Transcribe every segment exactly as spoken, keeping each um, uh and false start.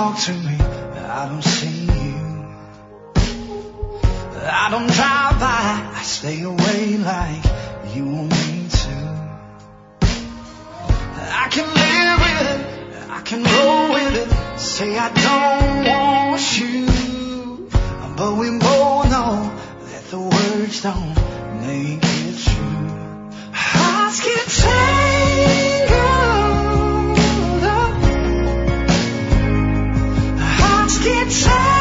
talk to me, I don't see you. I don't drive by, I stay away like you want me to. I can live with it, I can roll with it, say I don't want you, but we both know that the words don't make it true. Hearts get tangled up, hearts get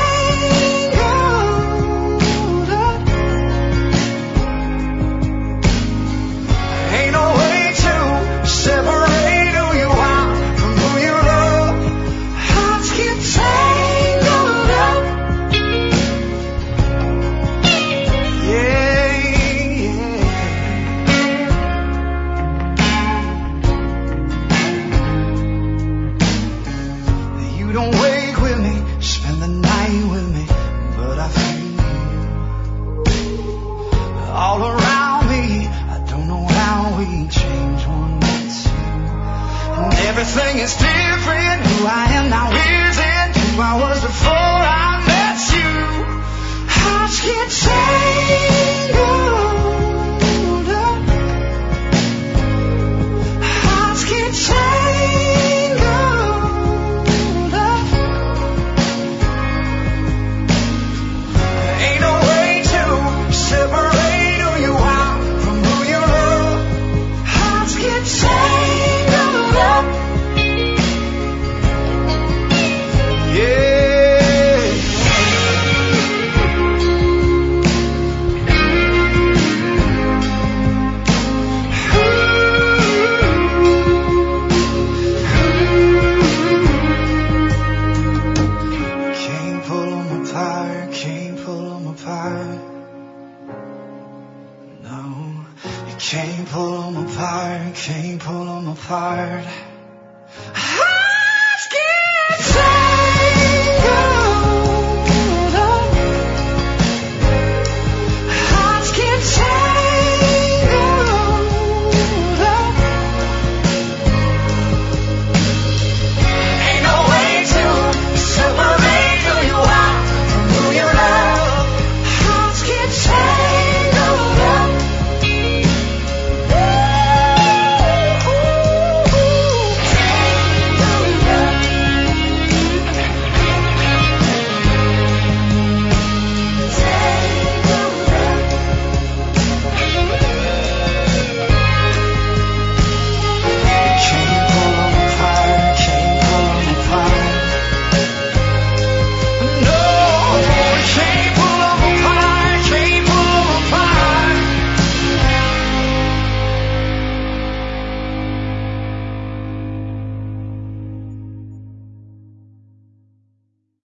tangled up. Ain't no way to separate who you are from who you love. Hearts get tangled up. Yeah, yeah. You don't wake with me, spend the night with me, but I feel you all around me. I don't know how we change one night two. And everything is different. Who I am now isn't who I was before I met you. Hearts get tangled up, hearts get tangled up. Ain't no way to separate who you are from who you love. Hearts get tangled up. Yeah. Can't pull 'em apart, can't pull 'em apart. No, you can't pull 'em apart, can't pull 'em apart.